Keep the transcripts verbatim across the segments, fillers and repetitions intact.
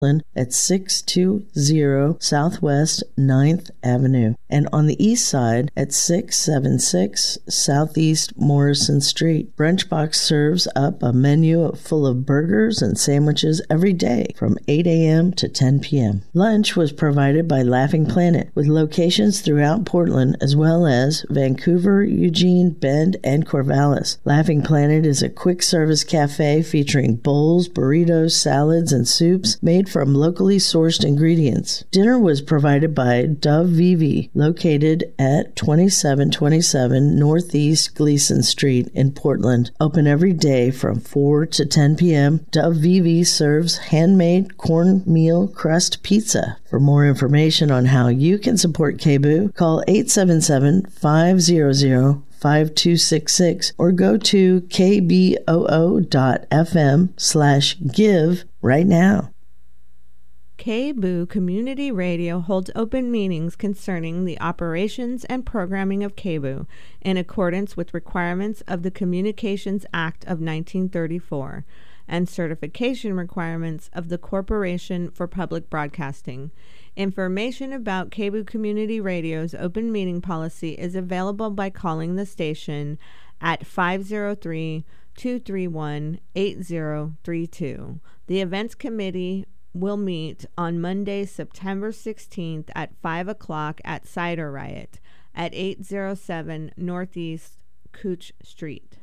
at six two zero Southwest ninth Avenue, and on the east side at six seventy-six Southeast Morrison Street. Brunchbox serves up a menu full of burgers and sandwiches every day from eight a.m. to ten p.m. Lunch was provided by Laughing Planet, with locations throughout Portland as well as Vancouver, Eugene, Bend, and Corvallis. Laughing Planet is a quick-service cafe featuring bowls, burritos, salads, and soups made from locally sourced ingredients. Dinner was provided by Dove Vivi, located at twenty-seven twenty-seven Northeast Gleason Street in Portland. Open every day from four to ten p.m. Dove Vivi serves handmade cornmeal crust pizza. For more information on how you can support K B O O, call eight seven seven, five hundred, five two six six or go to kboo.fm slash give right now. K B O O Community Radio holds open meetings concerning the operations and programming of K B O O in accordance with requirements of the Communications Act of nineteen thirty-four and certification requirements of the Corporation for Public Broadcasting. Information about K B O O Community Radio's open meeting policy is available by calling the station at five oh three, two three one, eight oh three two. The events committee will meet on Monday, September sixteenth at five o'clock at Cider Riot at eight oh seven Northeast Cooch Street.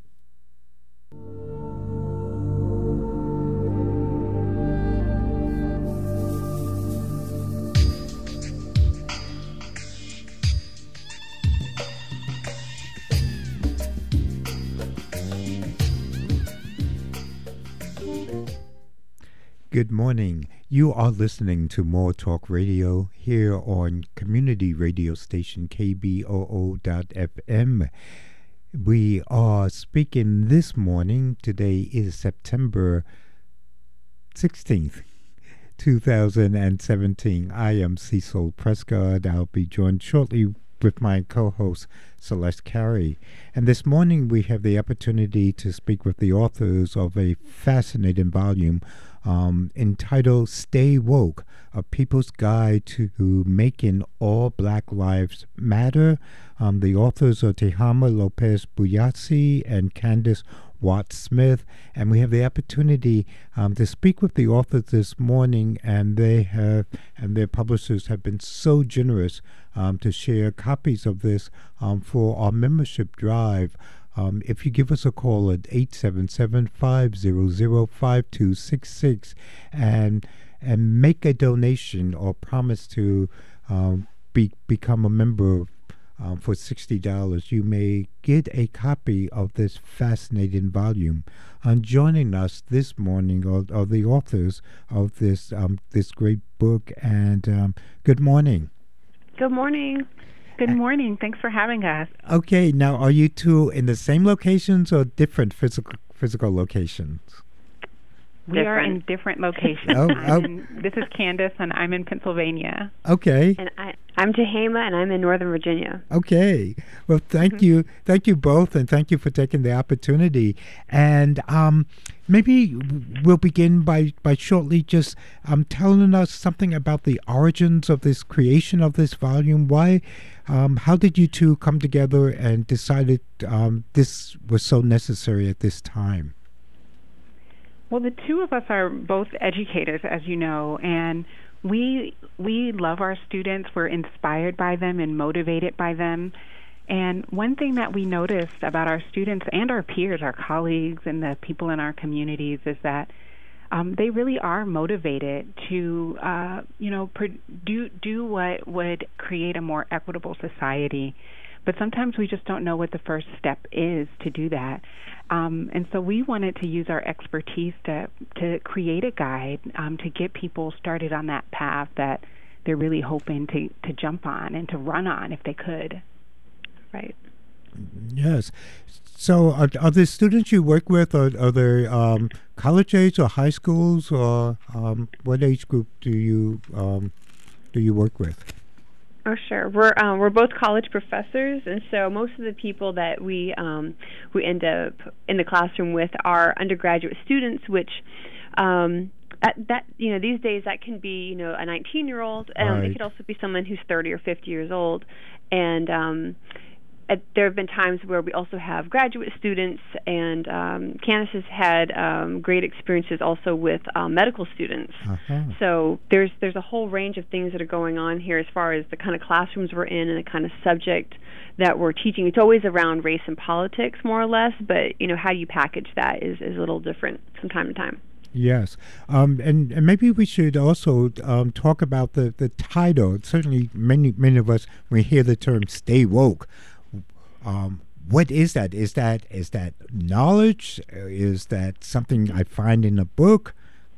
Good morning. You are listening to More Talk Radio here on community radio station K B O O dot F M. We are speaking this morning. Today is September sixteenth, two thousand seventeen. I am Cecil Prescott. I'll be joined shortly with my co-host Celeste Carey. And this morning we have the opportunity to speak with the authors of a fascinating volume Um, entitled Stay Woke, A People's Guide to Making All Black Lives Matter. Um, the authors are Tehama Lopez Buyatsi and Candace Watts-Smith, and we have the opportunity um, to speak with the authors this morning, and they have, and their publishers have been so generous um, to share copies of this um, for our membership drive. Um, if you give us a call at eight seven seven, five hundred, five two six six and and make a donation or promise to um, be, become a member um, for sixty dollars, you may get a copy of this fascinating volume. And joining us this morning are, are the authors of this um, this great book. And um, good morning. Good morning. Good morning. Thanks for having us. Okay, now are you two in the same locations or different physical physical locations? We different. are in different locations. Oh, oh. In, this is Candace, and I'm in Pennsylvania. Okay. And I, I'm Tehama, and I'm in Northern Virginia. Okay. Well, thank mm-hmm. you. Thank you both, and thank you for taking the opportunity. And um, maybe we'll begin by, by shortly just um, telling us something about the origins of this creation of this volume. Why, um, how did you two come together and decided um, this was so necessary at this time? Well, the two of us are both educators, as you know, and we we love our students. We're inspired by them and motivated by them. And one thing that we noticed about our students and our peers, our colleagues, and the people in our communities is that um, they really are motivated to, uh, you know, pro- do do what would create a more equitable society. But sometimes we just don't know what the first step is to do that. Um, and so we wanted to use our expertise to to create a guide um, to get people started on that path that they're really hoping to, to jump on and to run on if they could. Right. Yes. So are, are the students you work with, are, are they um, college age or high schools, or um, what age group do you um, do you work with? Oh, sure. We're um, we're both college professors, and so most of the people that we um, we end up in the classroom with are undergraduate students, which um, that, that you know these days that can be you know a nineteen year old, um, right. It could also be someone who's thirty or fifty years old, and um, at, there have been times where we also have graduate students, and um, Candace has had um, great experiences also with um, medical students. Uh-huh. So there's there's a whole range of things that are going on here as far as the kind of classrooms we're in and the kind of subject that we're teaching. It's always around race and politics, more or less, but you know how you package that is, is a little different from time to time. Yes, um, and, and maybe we should also um, talk about the, the title. Certainly, many many of us, when we hear the term "stay woke," um, what is that? Is that is that knowledge? Is that something I find in a book?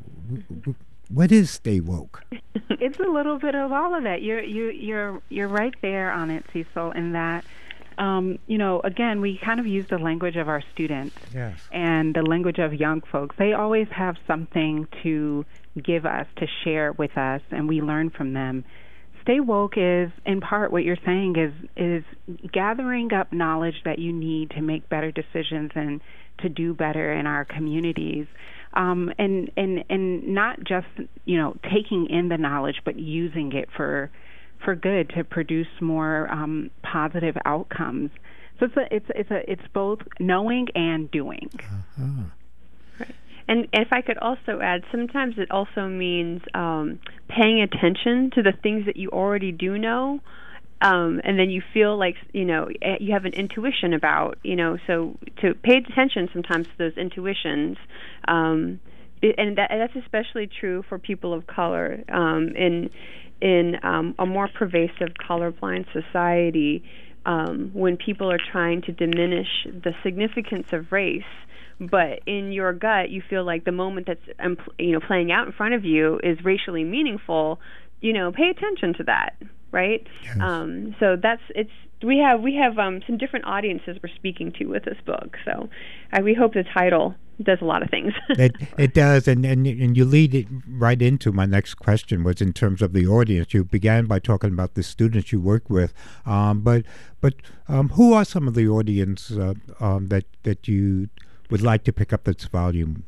What is "stay woke"? It's a little bit of all of that. You're you you're you're right there on it, Cecil. In that. Um, you know, again, we kind of use the language of our students yes. and the language of young folks. They always have something to give us, to share with us, and we learn from them. Stay woke is, in part, what you're saying is is gathering up knowledge that you need to make better decisions and to do better in our communities. Um, and, and, and not just, you know, taking in the knowledge, but using it for for good to produce more um, positive outcomes. So it's a, it's it's a it's both knowing and doing. Uh-huh. Right. And if I could also add, sometimes it also means um, paying attention to the things that you already do know, um, and then you feel like you know you have an intuition about you know. So to pay attention sometimes to those intuitions. Um, and that, that's especially true for people of color. Um, in in um, a more pervasive colorblind society, um, when people are trying to diminish the significance of race, but in your gut you feel like the moment that's um, you know playing out in front of you is racially meaningful, you know, pay attention to that, right? Yes. Um, so that's it's we have we have um, some different audiences we're speaking to with this book. So uh, we hope the title does a lot of things. it, it does, and, and and you lead it right into my next question, was in terms of the audience. You began by talking about the students you work with, um, but but um, who are some of the audience uh, um, that that you would like to pick up this volume?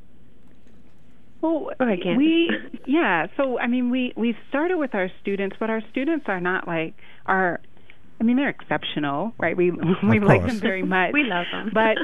Well, we yeah. So I mean, we we started with our students, but our students are not like our. I mean, they're exceptional, right? We we like them very much. We love them, but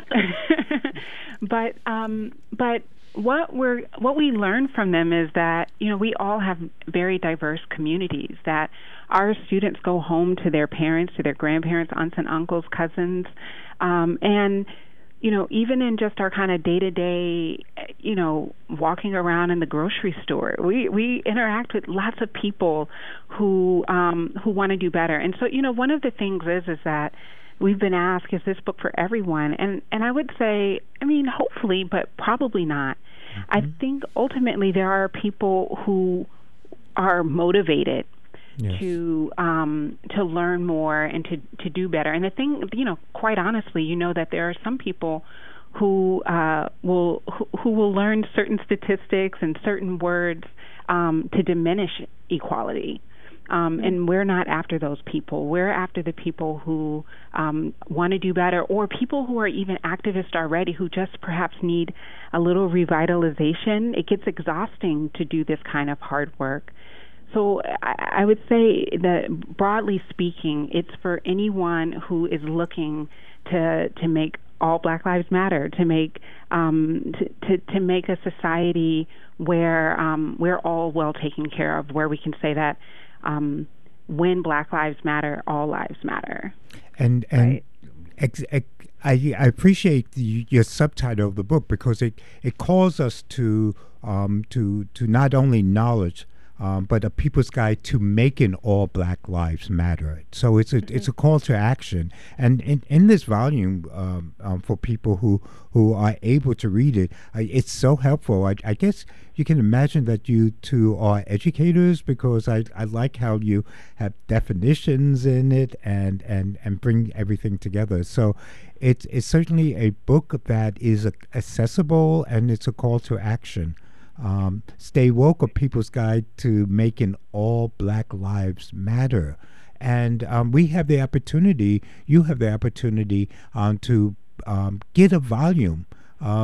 but um, but what we're what we learn from them is that you know we all have very diverse communities. That our students go home to their parents, to their grandparents, aunts and uncles, cousins, um, and you know, even in just our kind of day-to-day, you know, walking around in the grocery store, we, we interact with lots of people who um, who want to do better. And so, you know, one of the things is is that we've been asked, is this book for everyone? And and I would say, I mean, hopefully, but probably not. Mm-hmm. I think ultimately there are people who are motivated Yes. to um, to learn more and to, to do better. And the thing, you know, quite honestly, you know that there are some people who uh, will who, who will learn certain statistics and certain words um, to diminish equality. Um, mm-hmm. And we're not after those people. We're after the people who um, want to do better, or people who are even activists already who just perhaps need a little revitalization. It gets exhausting to do this kind of hard work. So I, I would say that, broadly speaking, it's for anyone who is looking to to make all Black Lives Matter, to make um, to, to to make a society where um, we're all well taken care of, where we can say that um, when Black Lives Matter, all lives matter. And and right? ex, ex, I I appreciate the, your subtitle of the book, because it, it calls us to um, to to not only knowledge, Um, but a people's guide to making all Black lives matter. So it's a mm-hmm. it's a call to action. And in, in this volume, um, um, for people who, who are able to read it, uh, it's so helpful. I, I guess you can imagine that you two are educators, because I, I like how you have definitions in it and, and, and bring everything together. So it's, it's certainly a book that is uh, accessible, and it's a call to action. Um, Stay Woke, A People's Guide to Making All Black Lives Matter. And um, we have the opportunity, you have the opportunity um, to um, get a volume. Um,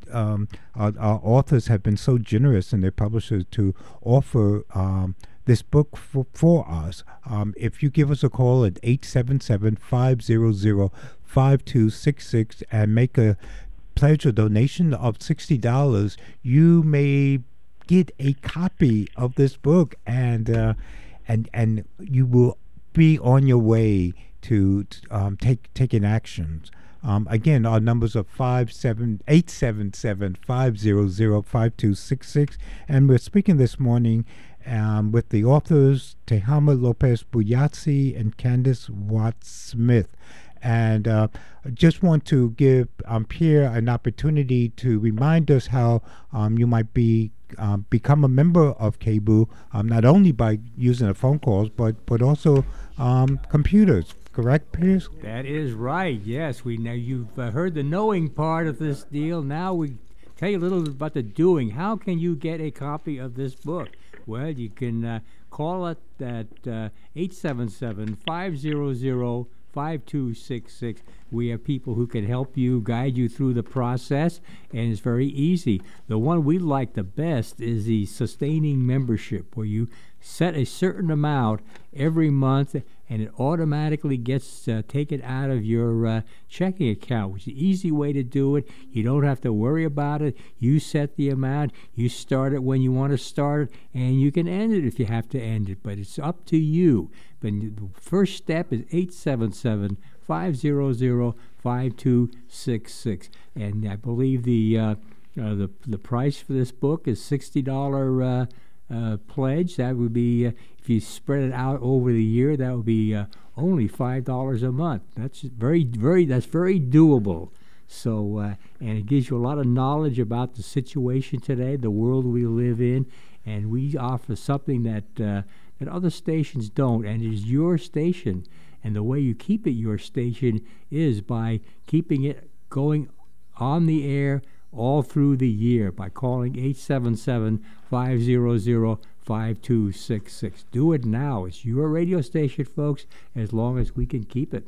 um, our, our authors have been so generous and their publishers to offer um, this book for, for us. Um, if you give us a call at eight seven seven, five zero zero, five two six six and make a pledge or donation of sixty dollars, you may get a copy of this book, and uh, and and you will be on your way to, to um, take taking actions. Um, again, our numbers are five seven eight seven seven five zero zero five two six six, and we're speaking this morning um, with the authors Tehama Lopez Buyatsi and Candace Watts Smith. And uh, I just want to give um, Pierre an opportunity to remind us how um, you might be um, become a member of K B U, um, not only by using the phone calls, but but also um, computers. Correct, Pierce? That is right. Yes, we now you've uh, heard the knowing part of this deal. Now we tell you a little bit about the doing. How can you get a copy of this book? Well, you can uh, call it at uh, eight seven seven, five zero zero, five two six six. We have people who can help you, guide you through the process, and it's very easy. The one we like the best is the sustaining membership, where you set a certain amount every month, and it automatically gets uh, taken out of your uh, checking account, which is an easy way to do it. You don't have to worry about it. You set the amount. You start it when you want to start it, and you can end it if you have to end it, but it's up to you. But the first step is eight seven seven, five zero zero, five two six six. And I believe the uh, uh, the the price for this book is sixty dollars uh, uh, pledge. That would be, uh, if you spread it out over the year, that would be uh, only five dollars a month. That's very, very, that's very doable. So, uh, and it gives you a lot of knowledge about the situation today, the world we live in, and we offer something that uh, that other stations don't, and it is your station. And the way you keep it your station is by keeping it going on the air all through the year by calling eight seven seven, five zero zero, five two six six. Do it now. It's your radio station, folks, as long as we can keep it.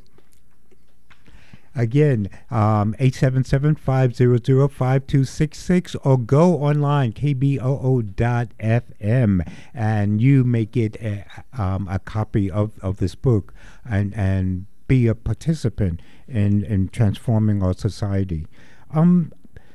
Again, um, eight seven seven, five zero zero, five two six six, or go online, k b o o dot f m, and you may get a, um, a copy of, of this book and, and be a participant in, in transforming our society. Um,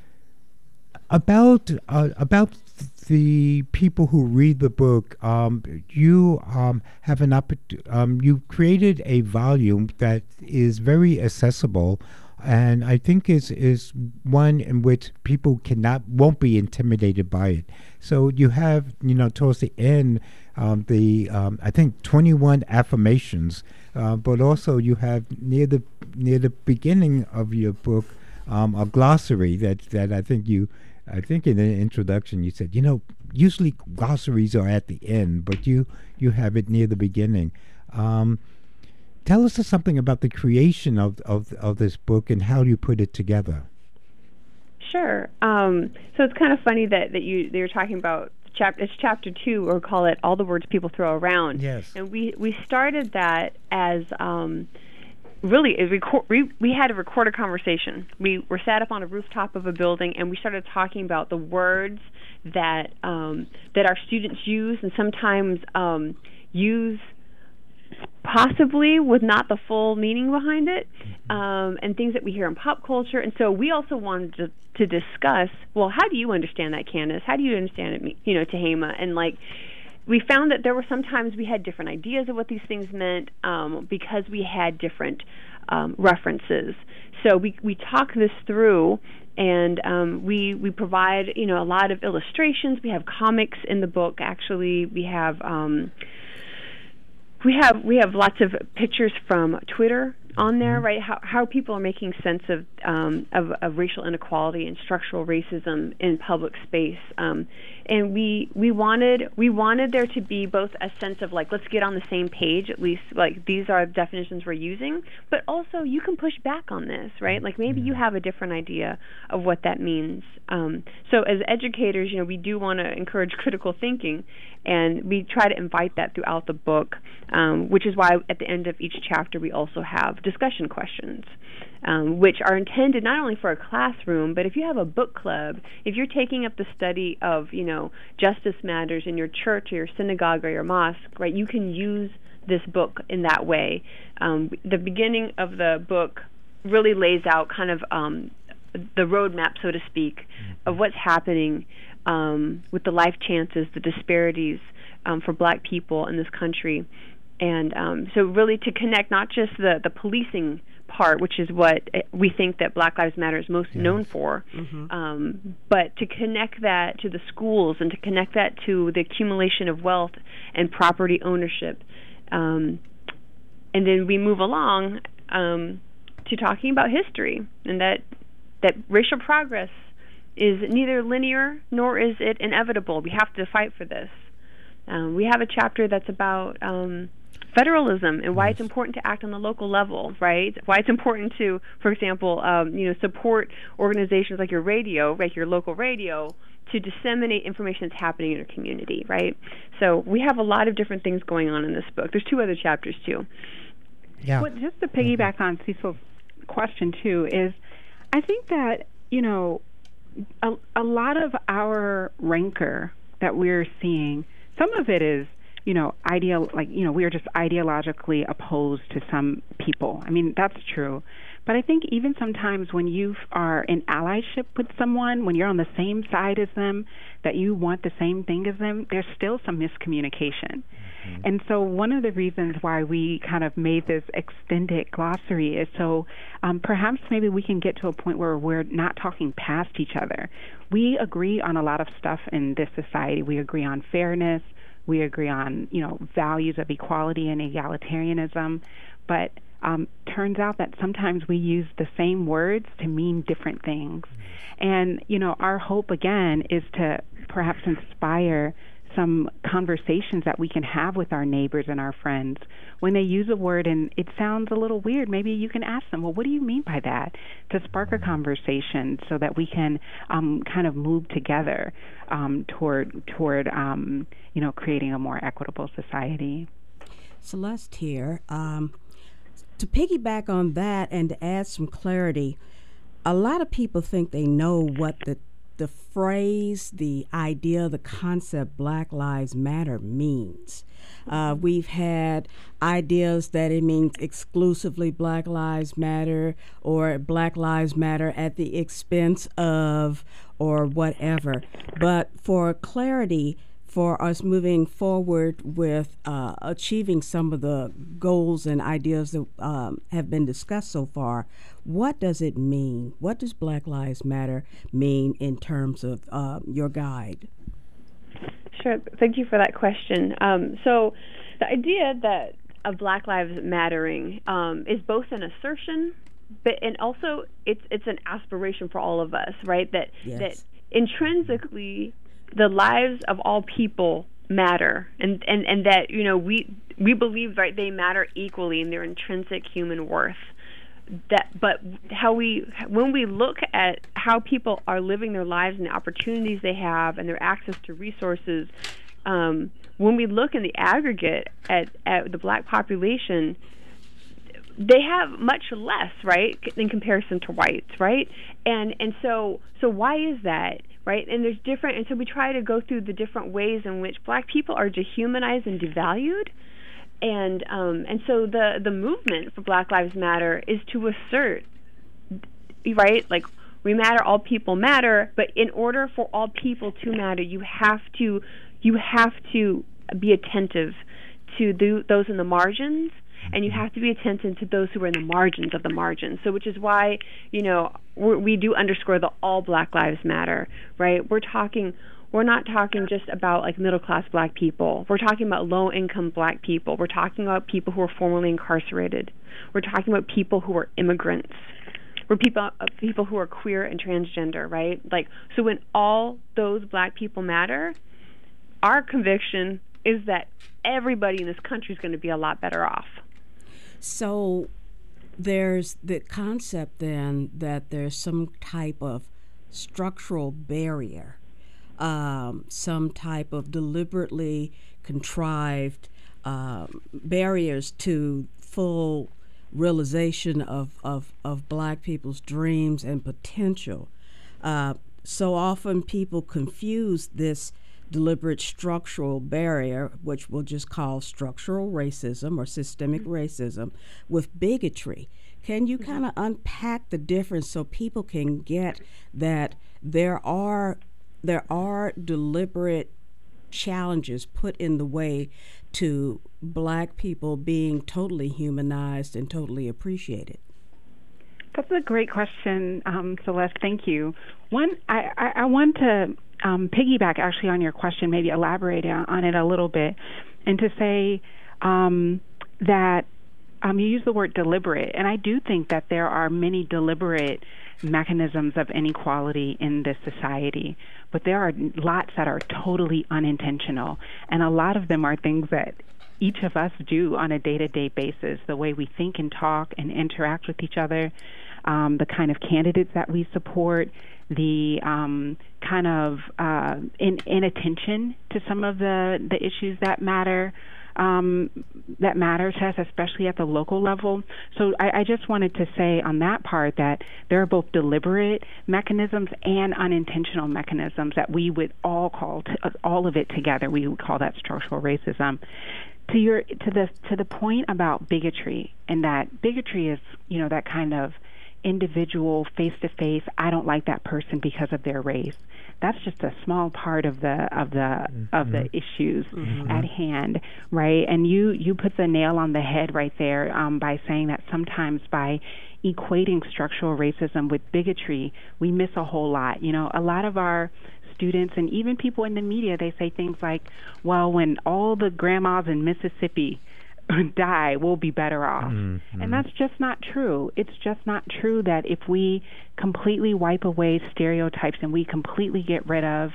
about uh, about the people who read the book, um, you um, have an oppor- um, you created a volume that is very accessible, and I think is is one in which people cannot won't be intimidated by it. So you have, you know, towards the end, um, the um, I think twenty-one affirmations, uh, but also you have near the near the beginning of your book um, a glossary that that I think you. I think in the introduction you said, you know, usually glossaries are at the end, but you, you have it near the beginning. Um, tell us something about the creation of, of, of this book and how you put it together. Sure. Um, so it's kind of funny that, that you they were talking about chap- it's chapter two, or call it All the Words People Throw Around. Yes. And we, we started that as... Um, Really, it record, we, we had to record a conversation. We were sat up on a rooftop of a building, and we started talking about the words that um, that our students use, and sometimes um, use possibly with not the full meaning behind it, um, and things that we hear in pop culture. And so we also wanted to, to discuss, well, how do you understand that, Candace? How do you understand it, you know, Tehama? And like, we found that there were sometimes we had different ideas of what these things meant um, because we had different um, references. So we we talk this through, and um, we we provide, you know, a lot of illustrations. We have comics in the book. Actually, we have um, we have we have lots of pictures from Twitter on there, right? How how people are making sense of um, of, of racial inequality and structural racism in public space, um, and we we wanted we wanted there to be both a sense of like, let's get on the same page, at least like these are the definitions we're using, but also you can push back on this, right? Like maybe you have a different idea of what that means. Um, so as educators, you know, we do want to encourage critical thinking, And we try to invite that throughout the book, um, which is why at the end of each chapter we also have discussion questions, um, which are intended not only for a classroom, but if you have a book club, if you're taking up the study of, you know, justice matters in your church or your synagogue or your mosque, right, you can use this book in that way. Um, the beginning of the book really lays out kind of um, the roadmap, so to speak, of what's happening um, with the life chances, the disparities um, for black people in this country. And um, so really to connect not just the, the policing part, which is what we think that Black Lives Matter is most yes. known for, mm-hmm. um, but to connect that to the schools and to connect that to the accumulation of wealth and property ownership. Um, and then we move along um, to talking about history, and that that racial progress is neither linear nor is it inevitable. We have to fight for this. Um, we have a chapter that's about um, federalism and why yes. it's important to act on the local level, right? Why it's important to, for example, um, you know, support organizations like your radio, like your local radio, to disseminate information that's happening in your community, right? So we have a lot of different things going on in this book. There's two other chapters, too. Yeah. Well, just to piggyback on Cecil's question, too, is I think that, you know, a, a lot of our rancor that we're seeing, some of it is, you know, ideal, like, you know, we are just ideologically opposed to some people. I mean, that's true. But I think even sometimes when you are in allyship with someone, when you're on the same side as them, that you want the same thing as them, there's still some miscommunication. Mm-hmm. And so one of the reasons why we kind of made this extended glossary is so um, perhaps maybe we can get to a point where we're not talking past each other. We agree on a lot of stuff in this society. We agree on fairness. We agree on, you know, values of equality and egalitarianism. But Um, turns out that sometimes we use the same words to mean different things. And, you know, our hope, again, is to perhaps inspire some conversations that we can have with our neighbors and our friends. When they use a word and it sounds a little weird, maybe you can ask them, well, what do you mean by that? To spark a conversation so that we can um, kind of move together um, toward, toward um, you know, creating a more equitable society. Celeste here. Um, To piggyback on that and to add some clarity, a lot of people think they know what the the phrase, the idea, the concept Black Lives Matter means. Uh, we've had ideas that it means exclusively Black Lives Matter or Black Lives Matter at the expense of or whatever. But for clarity, for us moving forward with uh, achieving some of the goals and ideas that um, have been discussed so far, what does it mean? What does Black Lives Matter mean in terms of uh, your guide? Sure. Thank you for that question. Um, so the idea that of Black Lives Mattering um, is both an assertion, but and also it's it's an aspiration for all of us, right? That yes. that intrinsically the lives of all people matter, and, and, and that, you know, we we believe, right, they matter equally in their intrinsic human worth. That, but how we when we look at how people are living their lives and the opportunities they have and their access to resources, um, when we look in the aggregate at, at the black population, they have much less, right, in comparison to whites, right? And and so so why is that? Right, and there's different, and so we try to go through the different ways in which black people are dehumanized and devalued, and um, and so the the movement for Black Lives Matter is to assert, right, like we matter, all people matter, but in order for all people to matter, you have to you have to be attentive to the, those in the margins, and you have to be attentive to those who are in the margins of the margins. So, which is why, you know, we're, we do underscore the all Black Lives Matter, right? We're talking, we're not talking just about like middle class black people. We're talking about low income black people. We're talking about people who are formerly incarcerated. We're talking about people who are immigrants. We're people uh, people who are queer and transgender, right? Like, so when all those black people matter, our conviction is that everybody in this country is going to be a lot better off. So there's the concept then that there's some type of structural barrier um, some type of deliberately contrived um, barriers to full realization of, of, of black people's dreams and potential. Uh, so often people confuse this deliberate structural barrier, which we'll just call structural racism or systemic racism, with bigotry. Can you kind of unpack the difference so people can get that there are there are deliberate challenges put in the way to black people being totally humanized and totally appreciated? That's a great question, um, Celeste. Thank you. One, I, I, I want to um, piggyback actually on your question, maybe elaborate on it a little bit, and to say um, that um, you use the word deliberate, and I do think that there are many deliberate mechanisms of inequality in this society, but there are lots that are totally unintentional, and a lot of them are things that each of us do on a day-to-day basis, the way we think and talk and interact with each other, um, the kind of candidates that we support, the um, kind of uh, in, inattention to some of the, the issues that matter, um, that matter to us, especially at the local level. So I, I just wanted to say on that part that there are both deliberate mechanisms and unintentional mechanisms that we would all call, to, uh, all of it together, we would call that structural racism. To your to the to the point about bigotry, and that bigotry is, you know, that kind of individual face to face, I don't like that person because of their race. That's just a small part of the of the mm-hmm. of the issues mm-hmm. at hand, right? And you you put the nail on the head right there um, by saying that sometimes by equating structural racism with bigotry, we miss a whole lot. You know, a lot of our students and even people in the media, they say things like, well, when all the grandmas in Mississippi die, we'll be better off. Mm-hmm. And that's just not true. It's just not true that if we completely wipe away stereotypes and we completely get rid of,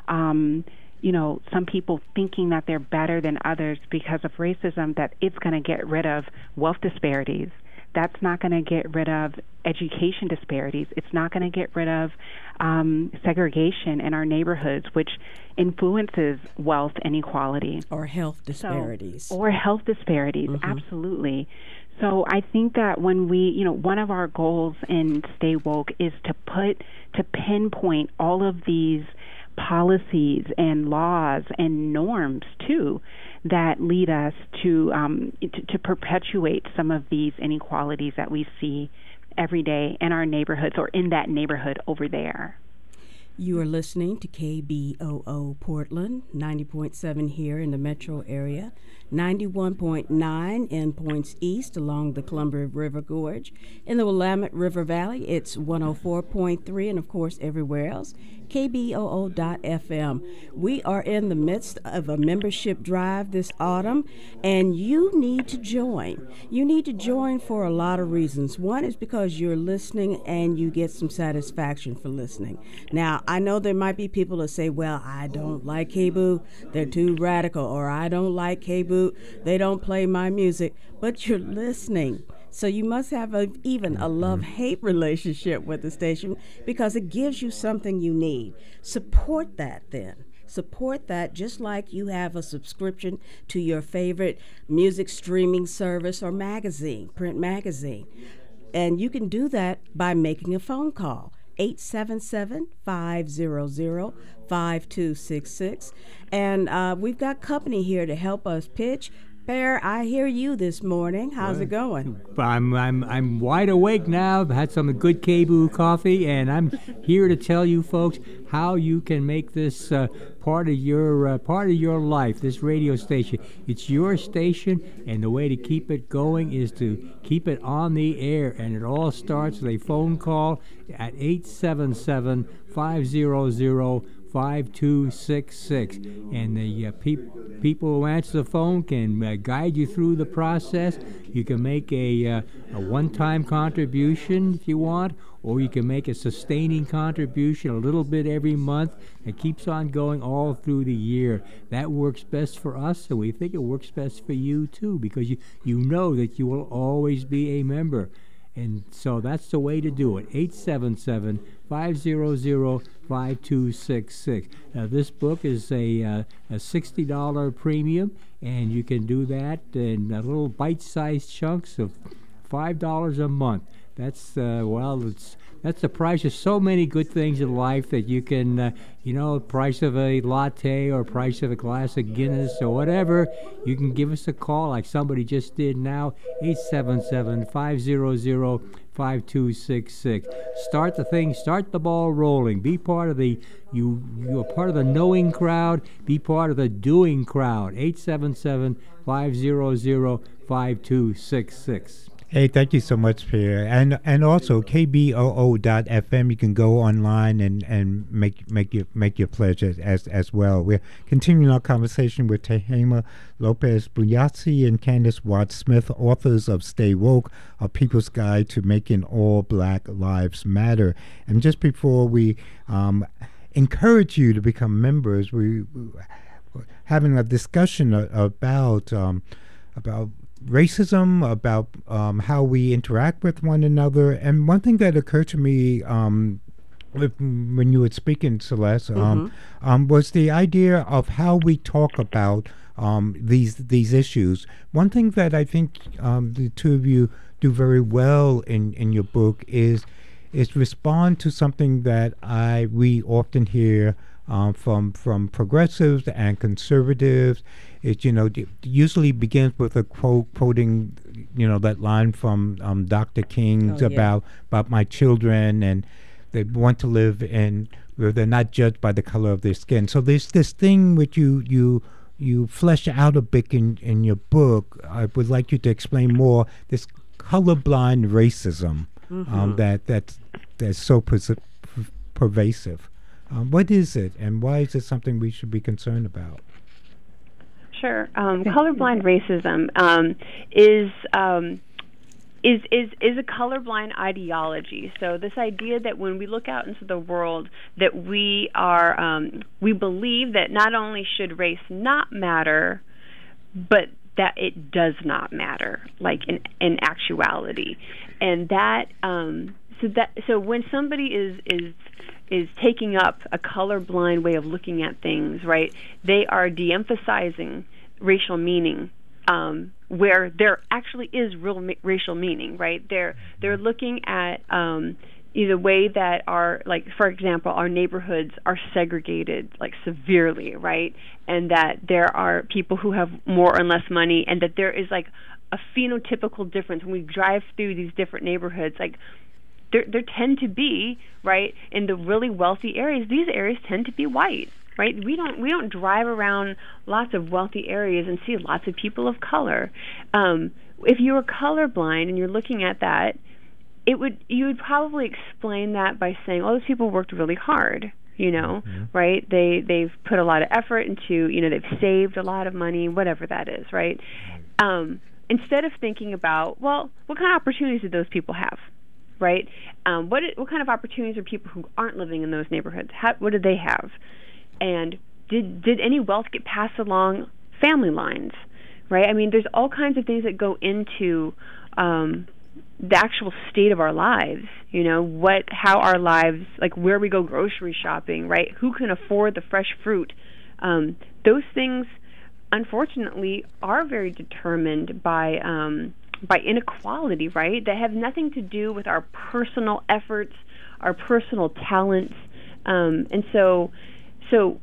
um, you know, some people thinking that they're better than others because of racism, that it's going to get rid of wealth disparities. That's not going to get rid of education disparities. It's not going to get rid of um, segregation in our neighborhoods, which influences wealth inequality. Or health disparities. So, or health disparities, mm-hmm. absolutely. So I think that when we, you know, one of our goals in Stay Woke is to put, to pinpoint all of these policies and laws and norms, too, that lead us to, um, to to perpetuate some of these inequalities that we see every day in our neighborhoods or in that neighborhood over there. You are listening to K B O O Portland, ninety point seven here in the metro area, ninety-one point nine in points east along the Columbia River Gorge. In the Willamette River Valley, it's one oh four point three, and of course everywhere else, K B O O dot F M. We are in the midst of a membership drive this autumn, and you need to join. You need to join for a lot of reasons. One is because you're listening and you get some satisfaction for listening. Now, I know there might be people that say, well, I don't like K B O O, they're too radical, or I don't like K B O O, they don't play my music, but you're listening. So you must have a, even a love-hate relationship with the station because it gives you something you need. Support that then. Support that just like you have a subscription to your favorite music streaming service or magazine, print magazine. And you can do that by making a phone call. eight seven seven, five hundred, five two six six. And uh, we've got company here to help us pitch. Bear, I hear you this morning. How's well, it going? I'm I'm I'm wide awake now. I've had some good K B O O coffee, and I'm here to tell you folks how you can make this uh, part of your uh, part of your life. This radio station, it's your station, and the way to keep it going is to keep it on the air. And it all starts with a phone call at eight seven seven, five hundred, five two six six, and the uh, pe- people who answer the phone can uh, guide you through the process. You can make a, uh, a one-time contribution if you want, or you can make a sustaining contribution a little bit every month that keeps on going all through the year. That works best for us, and we think it works best for you too, because you, you know that you will always be a member. And so that's the way to do it. eight seven seven, five zero zero, five two six six. Now, this book is a, uh, a sixty dollars premium, and you can do that in uh, little bite-sized chunks of five dollars a month. That's, uh, well, it's that's the price of so many good things in life that you can, uh, you know, price of a latte or price of a glass of Guinness or whatever. You can give us a call like somebody just did now, eight seven seven, five zero zero, five two six six. Start the thing, start the ball rolling. Be part of the, you, you're part of the knowing crowd. Be part of the doing crowd. eight seven seven, five zero zero, five two six six. Hey, thank you so much, Pierre. And and also K B O O dot F M. You can go online and, and make make your make your pledge as, as as well. We're continuing our conversation with Tehama Lopez Buyatsi and Candace Watts Smith, authors of Stay Woke, A People's Guide to Making All Black Lives Matter. And just before we um, encourage you to become members, we we're having a discussion about um, about. racism, about um, how we interact with one another. And one thing that occurred to me um, with, when you were speaking, Celeste, um, mm-hmm. um, was the idea of how we talk about um, these these issues. One thing that I think um, the two of you do very well in, in your book is is respond to something that I we often hear um, from from progressives and conservatives. It, you know, d- usually begins with a quote, quoting, you know, that line from um, Doctor King's oh, yeah. about about my children, and they want to live in where they're not judged by the color of their skin. So there's this thing which you you you flesh out a bit in, in your book. I would like you to explain more this colorblind racism mm-hmm. um, that that's that's so pers- pervasive. Um, what is it, and why is it something we should be concerned about? Sure. Um, colorblind racism um, is, um, is is is a colorblind ideology. So this idea that when we look out into the world, that we are um, we believe that not only should race not matter, but that it does not matter, like in in actuality, and that um, so that so when somebody is is is taking up a colorblind way of looking at things, right? They are de-emphasizing racial meaning, um, where there actually is real ma- racial meaning, right? They're they're looking at um, the way that our, like, for example, our neighborhoods are segregated, like, severely, right? And that there are people who have more and less money, and that there is, like, a phenotypical difference when we drive through these different neighborhoods, like, There, there tend to be, right, in the really wealthy areas, these areas tend to be white, right? We don't we don't drive around lots of wealthy areas and see lots of people of color. Um, if you were colorblind and you're looking at that, it would you would probably explain that by saying, "Oh, those people worked really hard." You know, mm-hmm. right? They they've put a lot of effort into, you know, they've saved a lot of money, whatever that is, right? Um, instead of thinking about, well, what kind of opportunities did those people have? Right? Um, what what kind of opportunities are people who aren't living in those neighborhoods? How, what did they have? And did did any wealth get passed along family lines? Right? I mean, there's all kinds of things that go into um, the actual state of our lives. You know, what, how our lives, like where we go grocery shopping, right? Who can afford the fresh fruit? Um, those things, unfortunately, are very determined by. Um, by inequality, right? That have nothing to do with our personal efforts, our personal talents, um, and so, so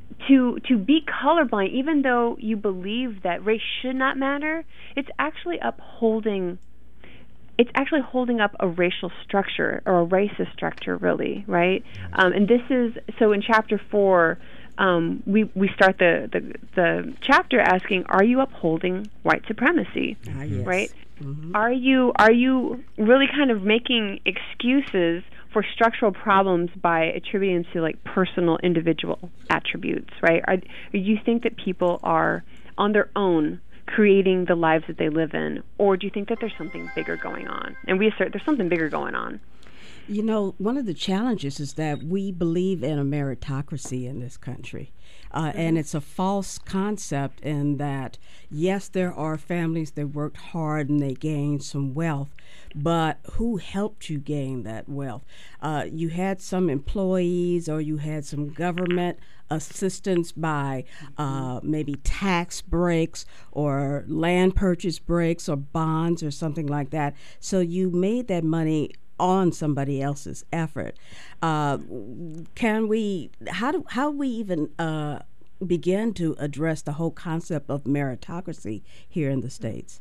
to to be colorblind, even though you believe that race should not matter, it's actually upholding, it's actually holding up a racial structure or a racist structure, really, right? Um, and this is so in chapter four. Um, we we start the, the the chapter asking, are you upholding white supremacy? Ah, yes. Right? Mm-hmm. Are you are you really kind of making excuses for structural problems by attributing them to like personal individual attributes? Right? Are, do you think that people are on their own creating the lives that they live in, or do you think that there's something bigger going on? And we assert there's something bigger going on. You know, one of the challenges is that we believe in a meritocracy in this country. Uh, mm-hmm. And it's a false concept in that, yes, there are families that worked hard and they gained some wealth, but who helped you gain that wealth? Uh, you had some employees or you had some government assistance by uh, maybe tax breaks or land purchase breaks or bonds or something like that. So you made that money on somebody else's effort. Uh, can we, how do, how we even uh, begin to address the whole concept of meritocracy here in the States?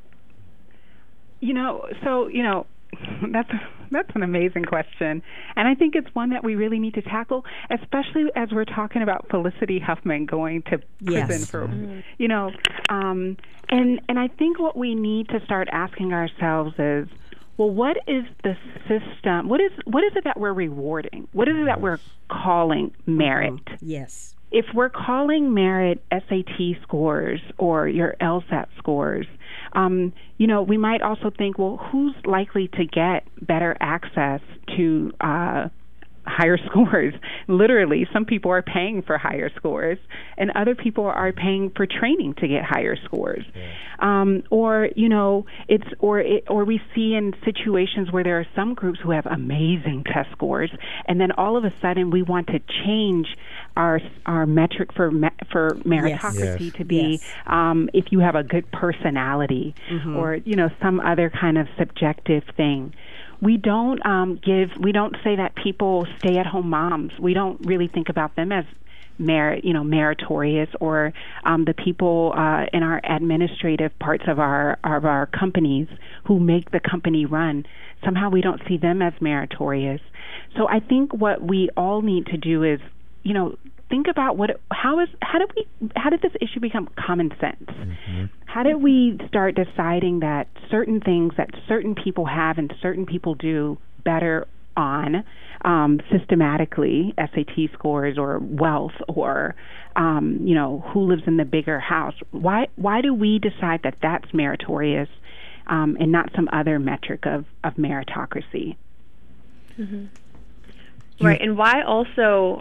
You know, so, you know, that's that's an amazing question, and I think it's one that we really need to tackle, especially as we're talking about Felicity Huffman going to prison yes. for, mm-hmm. you know, um, and and I think what we need to start asking ourselves is, well, what is the system? What is what is it that we're rewarding? What is it that we're calling merit? Mm-hmm. Yes. If we're calling merit S A T scores or your LSAT scores, um, you know, we might also think, well, who's likely to get better access to uh, higher scores? Literally, some people are paying for higher scores, and other people are paying for training to get higher scores. Yeah. Um, or, you know, it's or it, or we see in situations where there are some groups who have amazing test scores, and then all of a sudden we want to change our our metric for me, for meritocracy yes. to be yes. um, if you have a good personality, mm-hmm. or you know some other kind of subjective thing. We don't um, give. We don't say that people stay-at-home moms. We don't really think about them as merit, you know, meritorious, or um, the people uh, in our administrative parts of our of our companies who make the company run. Somehow we don't see them as meritorious. So I think what we all need to do is, you know, think about what how is how did we how did this issue become common sense? Mm-hmm. How did we start deciding that certain things that certain people have and certain people do better on um, systematically, S A T scores or wealth or um, you know who lives in the bigger house? Why why do we decide that that's meritorious um, and not some other metric of of meritocracy? Mm-hmm. Right, and why also?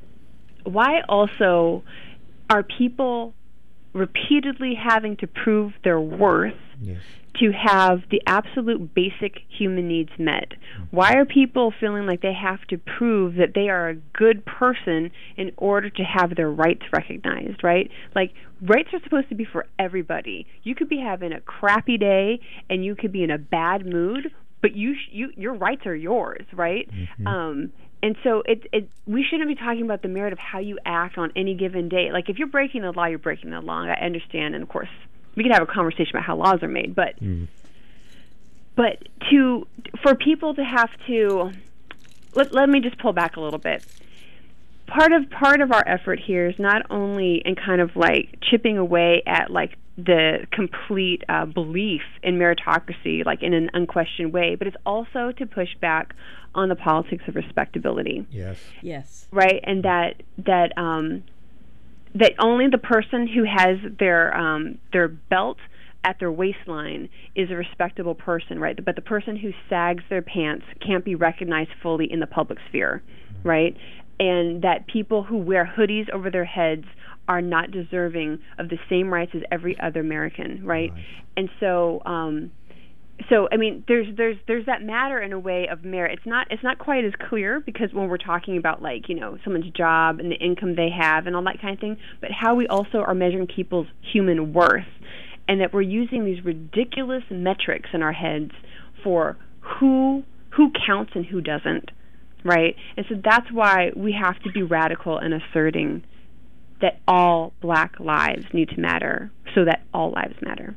Why also are people repeatedly having to prove their worth yes. to have the absolute basic human needs met? Mm-hmm. Why are people feeling like they have to prove that they are a good person in order to have their rights recognized, right? Like, rights are supposed to be for everybody. You could be having a crappy day and you could be in a bad mood, but you sh- you your rights are yours, right? Mm-hmm. Um And so it, it, we shouldn't be talking about the merit of how you act on any given day. Like, if you're breaking the law, you're breaking the law. I understand, and of course, we could have a conversation about how laws are made. But, mm. but to for people to have to, let let me just pull back a little bit. Part of part of our effort here is not only in kind of like chipping away at like the complete uh, belief in meritocracy, like in an unquestioned way, but it's also to push back on the politics of respectability. Yes. Yes. Right, and that that um, that only the person who has their um, their belt at their waistline is a respectable person, right? But the person who sags their pants can't be recognized fully in the public sphere, mm-hmm. right? And that people who wear hoodies over their heads are not deserving of the same rights as every other American, right? right. And so, um, so I mean, there's there's there's that matter in a way of merit. It's not it's not quite as clear because when we're talking about like you know someone's job and the income they have and all that kind of thing, but how we also are measuring people's human worth, and that we're using these ridiculous metrics in our heads for who who counts and who doesn't. Right? And so that's why we have to be radical in asserting that all black lives need to matter so that all lives matter.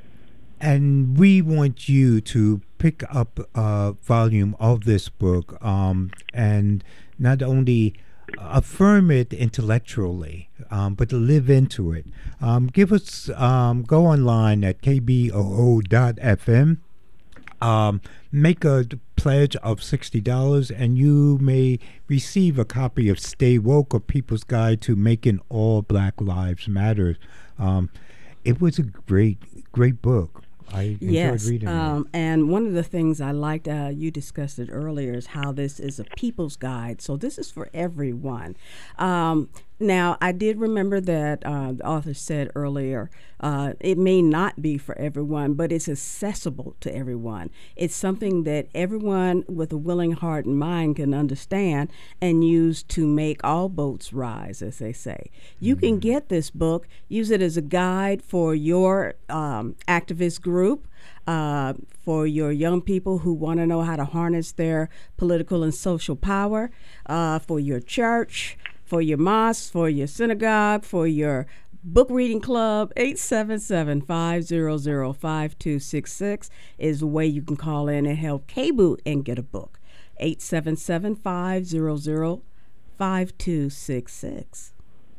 And we want you to pick up a volume of this book um, and not only affirm it intellectually, um, but to live into it. Um, give us, um, go online at k b o o dot f m. Um, make a pledge of sixty dollars and you may receive a copy of Stay Woke, A People's Guide to Making All Black Lives Matter. Um, it was a great, great book. I enjoyed yes, reading um, it. and one of the things I liked, uh, you discussed it earlier, is how this is a people's guide. So this is for everyone. Um, now, I did remember that uh, the author said earlier, uh, it may not be for everyone, but it's accessible to everyone. It's something that everyone with a willing heart and mind can understand and use to make all boats rise, as they say. You can get this book, use it as a guide for your um, activist group, uh, for your young people who want to know how to harness their political and social power, uh, for your church, for your mosque, for your synagogue, for your book reading club. Eight seven seven, five zero zero, five two six six is the way you can call in and help K B U and get a book. eight seven seven, five zero zero, five two six six.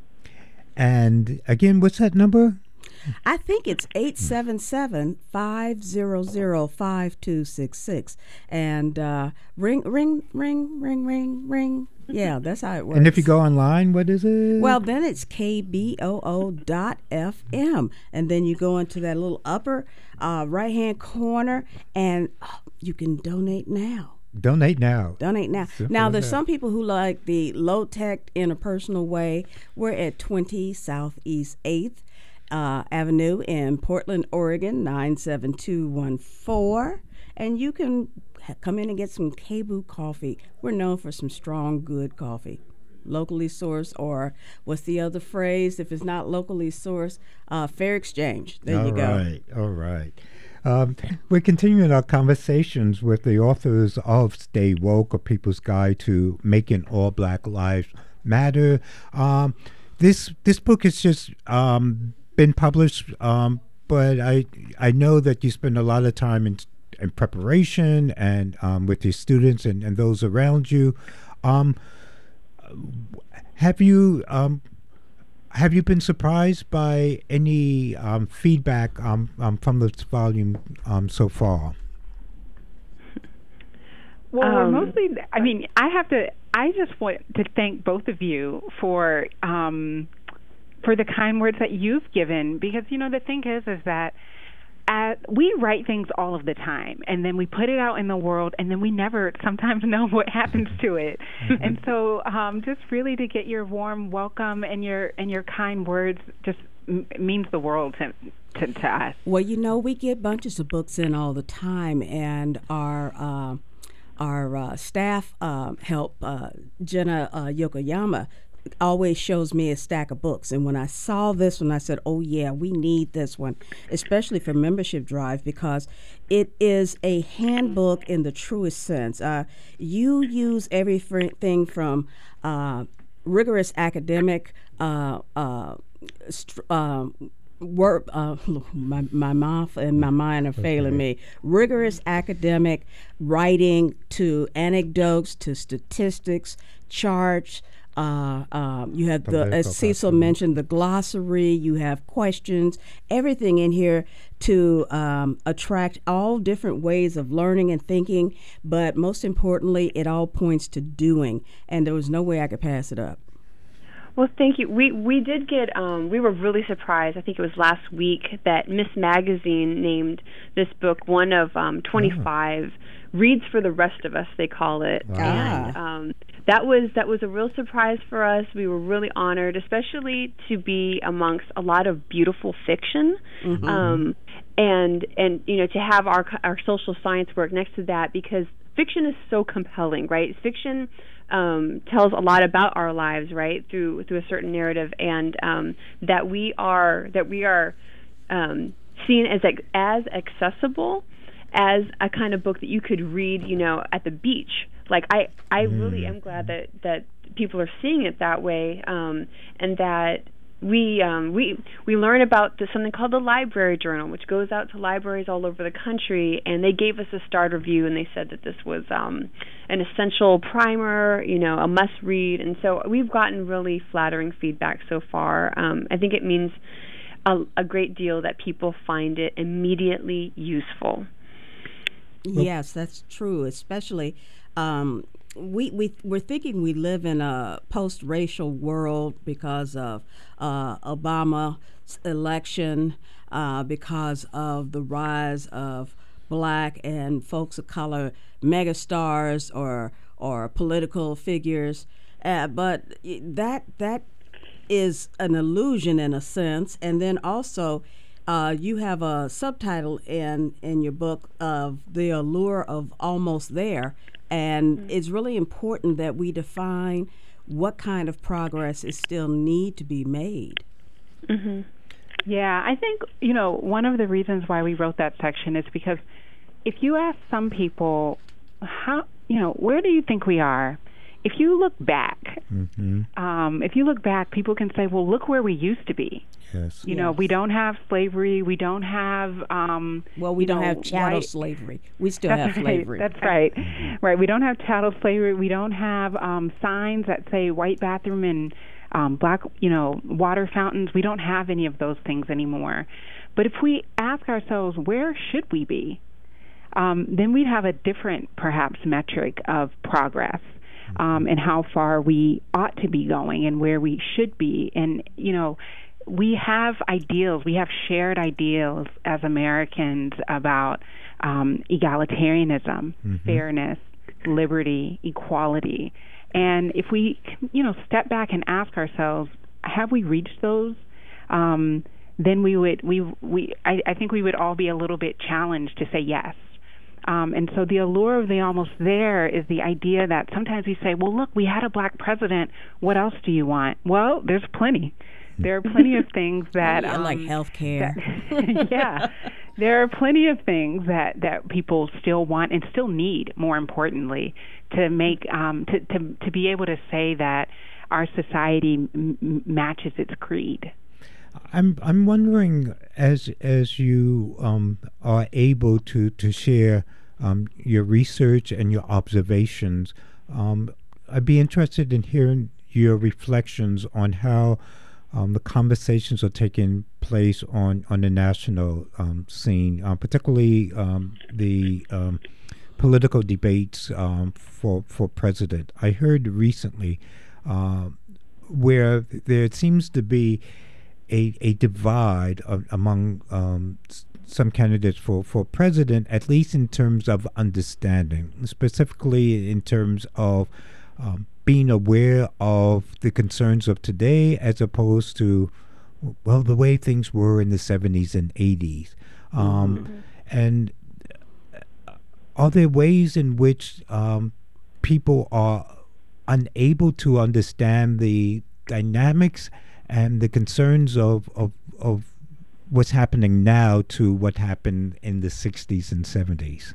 And again, what's that number? I think it's eight seven seven, five zero zero, five two six six. And uh, ring, ring, ring, ring, ring, ring. Yeah, that's how it works. And if you go online, what is it? Well, then it's K B O O dot F M. And then you go into that little upper uh, right-hand corner, and oh, you can donate now. Donate now. Donate now. Simple now, as there's that. some people who like the low-tech, interpersonal way. We're at twenty Southeast eighth uh, Avenue in Portland, Oregon, nine seven two one four. And you can ha- come in and get some K B U coffee. We're known for some strong, good coffee. Locally sourced, or what's the other phrase? If it's not locally sourced, uh, fair exchange. There all you go. All right, all right. Um, we're continuing our conversations with the authors of Stay Woke, A People's Guide to Making All Black Lives Matter. Um, this this book has just um, been published, um, but I I know that you spend a lot of time in, in preparation and um, with your students and, and those around you. Um, have you um, Have you been surprised by any um, feedback um, um, from this volume um, so far? Well, we're Um, mostly, I mean, I have to, I just want to thank both of you for, um, for the kind words that you've given, because, you know, the thing is, is that at, we write things all of the time, and then we put it out in the world, and then we never sometimes know what happens to it. And so um, just really to get your warm welcome and your and your kind words just m- means the world to, to, to us. Well, you know, we get bunches of books in all the time, and our uh, our uh, staff uh, help, uh, Jenna uh, Yokoyama, always shows me a stack of books. And when I saw this one, I said, oh, yeah, we need this one, especially for Membership Drive, because it is a handbook in the truest sense. Uh, you use everything from uh, rigorous academic uh, uh, st- uh, work, uh, my, my mouth and my mind are failing me. Rigorous academic writing to anecdotes, to statistics, charts. Uh, um, you have the, as Cecil mentioned, the glossary. You have questions, everything in here to um, attract all different ways of learning and thinking. But most importantly, it all points to doing. And there was no way I could pass it up. Well, thank you. We we did get, um, we were really surprised, I think it was last week, that Miss Magazine named this book one of um, twenty-five oh. Reads for the Rest of Us, they call it. Wow. And um, that was that was a real surprise for us. We were really honored, especially to be amongst a lot of beautiful fiction. Mm-hmm. Um, and, and you know, to have our our social science work next to that, because fiction is so compelling, right? Fiction Um, tells a lot about our lives, right, through through a certain narrative, and um, that we are that we are um, seen as as accessible as a kind of book that you could read, you know, at the beach. Like I, I mm. really am glad that, that people are seeing it that way, um, and that we um, we we learn about the, something called the Library Journal, which goes out to libraries all over the country, and they gave us a start review, and they said that this was um, an essential primer, you know, a must-read, and so we've gotten really flattering feedback so far. Um, I think it means a, a great deal that people find it immediately useful. Yes, that's true, especially um, we, we, we're thinking we live in a post-racial world because of uh, Obama's election, uh, because of the rise of black and folks of color megastars or or political figures. Uh, but that that is an illusion in a sense. And then also, uh, you have a subtitle in, in your book of The Allure of Almost There. And mm-hmm. it's really important that we define what kind of progress is still need to be made. Mm-hmm. Yeah, I think, you know, one of the reasons why we wrote that section is because if you ask some people, how, you know, where do you think we are? If you look back, mm-hmm. um, if you look back, people can say, well, look where we used to be. Yes. You yes. know, we don't have slavery. We don't have, um, well, we don't know, have chattel white, slavery. We still that's have right, slavery. That's right. Mm-hmm. Right. We don't have chattel slavery. We don't have um, signs that say white bathroom and um, black, you know, water fountains. We don't have any of those things anymore. But if we ask ourselves, where should we be? Um, then we'd have a different, perhaps, metric of progress. Um, and how far we ought to be going and where we should be. And, you know, we have ideals. We have shared ideals as Americans about um, egalitarianism, mm-hmm. fairness, liberty, equality. And if we, you know, step back and ask ourselves, have we reached those? Um, then we would, we, we, I, I think we would all be a little bit challenged to say yes. Um, and so the allure of the almost there is the idea that sometimes we say, well, look, we had a black president. What else do you want? Well, there's plenty. There are plenty of things that... yeah, um, like health care. Yeah. There are plenty of things that, that people still want and still need, more importantly, to make um, to, to, to be able to say that our society m- matches its creed. I'm I'm wondering, as as you um, are able to to share um, your research and your observations, um, I'd be interested in hearing your reflections on how um, the conversations are taking place on on the national um, scene, uh, particularly um, the um, political debates um, for for president. I heard recently uh, where there seems to be A, a divide of, among um, s- some candidates for, for president, at least in terms of understanding, specifically in terms of um, being aware of the concerns of today as opposed to, well, the way things were in the seventies and eighties. Um, mm-hmm. And are there ways in which um, people are unable to understand the dynamics and the concerns of, of of what's happening now to what happened in the sixties and seventies?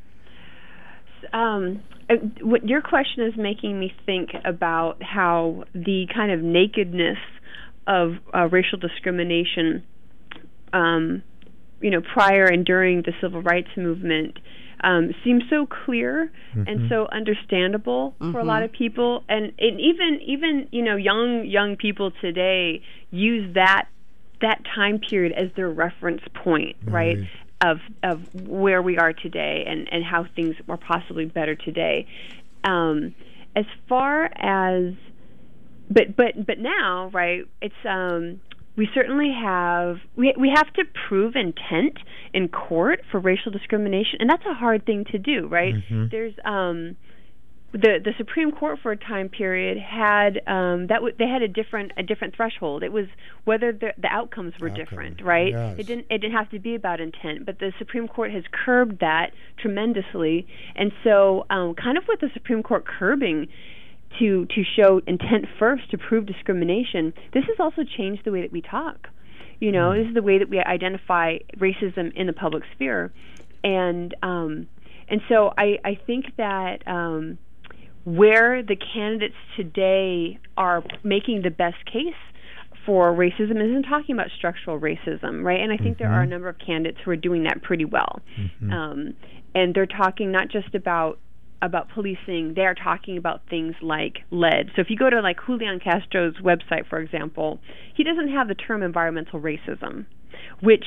Um, what your question is making me think about how the kind of nakedness of uh, racial discrimination, um, you know, prior and during the civil rights movement, Um, seems so clear mm-hmm. and so understandable mm-hmm. for a lot of people, and, and even even you know young young people today use that that time period as their reference point, right? right? Of of where we are today and, and how things are possibly better today. Um, as far as, but but but now, right? It's um. We certainly have we we have to prove intent in court for racial discrimination, and that's a hard thing to do, right? Mm-hmm. There's um, the the Supreme Court for a time period had um, that w- they had a different a different threshold. It was whether the, the outcomes were Outcome. different, right? Yes. It didn't it didn't have to be about intent, but the Supreme Court has curbed that tremendously, and so um, kind of with the Supreme Court curbing to to show intent first to prove discrimination, this has also changed the way that we talk. You know, mm. this is the way that we identify racism in the public sphere. And um, and so I, I think that um, where the candidates today are making the best case for racism isn't talking about structural racism, right? And I think mm-hmm. there are a number of candidates who are doing that pretty well. Mm-hmm. Um, and they're talking not just about about policing, they are talking about things like lead. So if you go to like Julian Castro's website, for example, he doesn't have the term environmental racism, which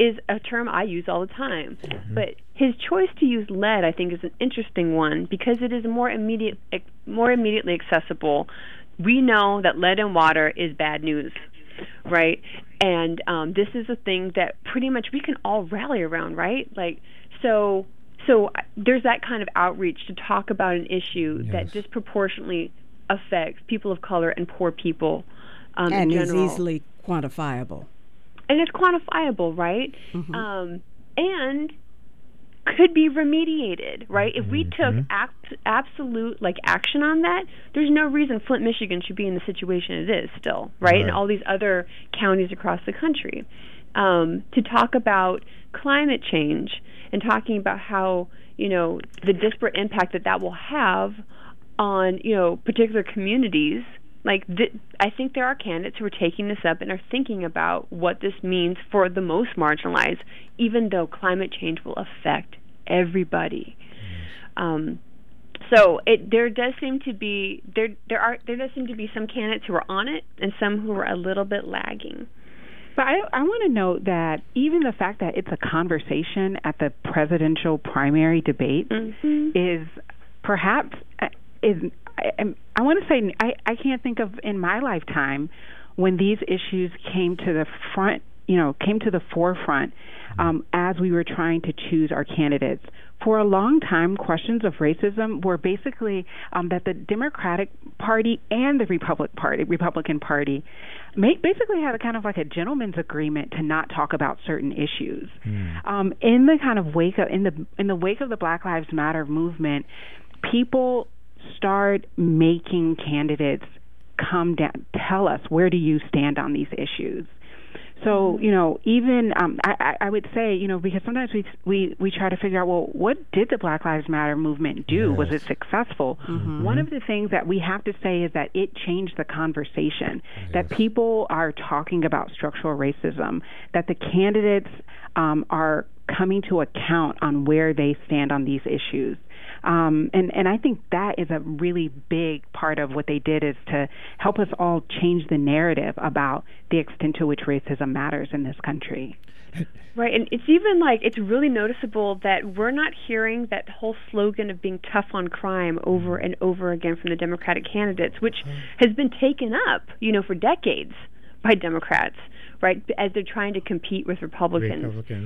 is a term I use all the time. Mm-hmm. But his choice to use lead, I think, is an interesting one because it is more immediate, more immediately accessible. We know that lead in water is bad news, right? And um, this is a thing that pretty much we can all rally around, right? Like, so, so there's that kind of outreach to talk about an issue yes. that disproportionately affects people of color and poor people um, and in is general. Easily quantifiable. And it's quantifiable, right? Mm-hmm. Um, and could be remediated, right? If we mm-hmm. took ab- absolute like action on that, there's no reason Flint, Michigan should be in the situation it is still, right? right. And all these other counties across the country. Um, to talk about climate change and talking about how, you know, the disparate impact that that will have on, you know, particular communities. Like, th- I think there are candidates who are taking this up and are thinking about what this means for the most marginalized, even though climate change will affect everybody. Um, so it, there does seem to be there there are there does seem to be some candidates who are on it and some who are a little bit lagging. But I, I want to note that even the fact that it's a conversation at the presidential primary debate mm-hmm. is perhaps is. I, I want to say I, I can't think of in my lifetime when these issues came to the front, you know, came to the forefront um, as we were trying to choose our candidates. For a long time, questions of racism were basically um, that the Democratic Party and the Republic Party, Republican Party may, basically had a kind of like a gentleman's agreement to not talk about certain issues. Mm. Um, in the kind of wake of in the in the wake of the Black Lives Matter movement, people start making candidates come down, tell us, where do you stand on these issues? So, you know, even um, I, I would say, you know, because sometimes we, we we try to figure out, well, what did the Black Lives Matter movement do? Yes. Was it successful? Mm-hmm. One of the things that we have to say is that it changed the conversation, yes. that people are talking about structural racism, that the candidates um, are coming to account on where they stand on these issues. Um, and, and I think that is a really big part of what they did, is to help us all change the narrative about the extent to which racism matters in this country. Right, and it's even like, it's really noticeable that we're not hearing that whole slogan of being tough on crime over and over again from the Democratic candidates, which has been taken up, you know, for decades by Democrats, right, as they're trying to compete with Republicans. Republicans.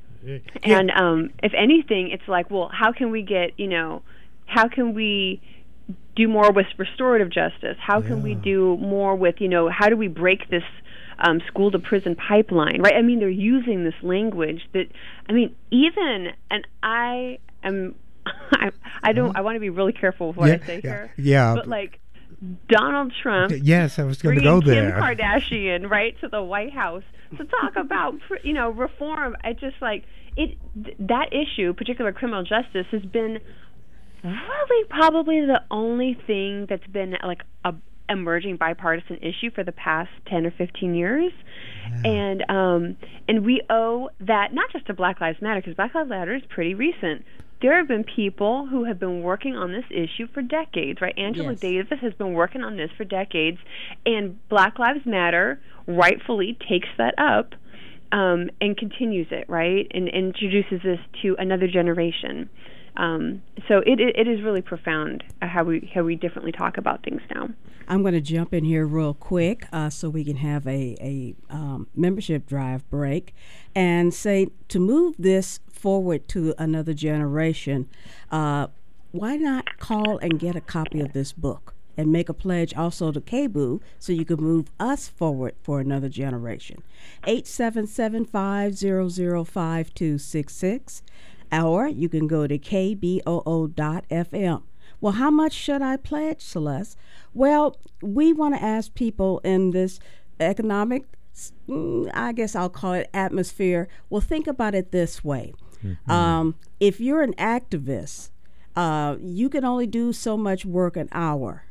And um, if anything, it's like, well, how can we get, you know, how can we do more with restorative justice? How can yeah. we do more with, you know, how do we break this um, school to prison pipeline, right? I mean, they're using this language that, I mean, even, and I am, I, I don't, I want to be really careful with what yeah, I say yeah, here. Yeah. But like, Donald Trump, yes, I was going to go there. Kim Kardashian, right, to the White House to talk about, you know, reform. I just like it. Th- that issue, particular criminal justice, has been really probably the only thing that's been like a emerging bipartisan issue for the past ten or fifteen years, yeah. and um, and we owe that not just to Black Lives Matter, because Black Lives Matter is pretty recent. There have been people who have been working on this issue for decades, right? Angela yes. Davis has been working on this for decades, and Black Lives Matter rightfully takes that up um, and continues it, right? And, and introduces this to another generation. Um, so it, it it is really profound uh, how we how we differently talk about things now. I'm going to jump in here real quick uh, so we can have a, a um, membership drive break and say, to move this forward to another generation, uh, why not call and get a copy of this book and make a pledge also to K B O O so you can move us forward for another generation. eight seven seven, five zero zero, five two six six, or you can go to K B O O dot F M. Well, how much should I pledge, Celeste? Well, we want to ask people in this economic, I guess I'll call it atmosphere. Well, think about it this way. Mm-hmm. Um, if you're an activist, uh, you can only do so much work an hour.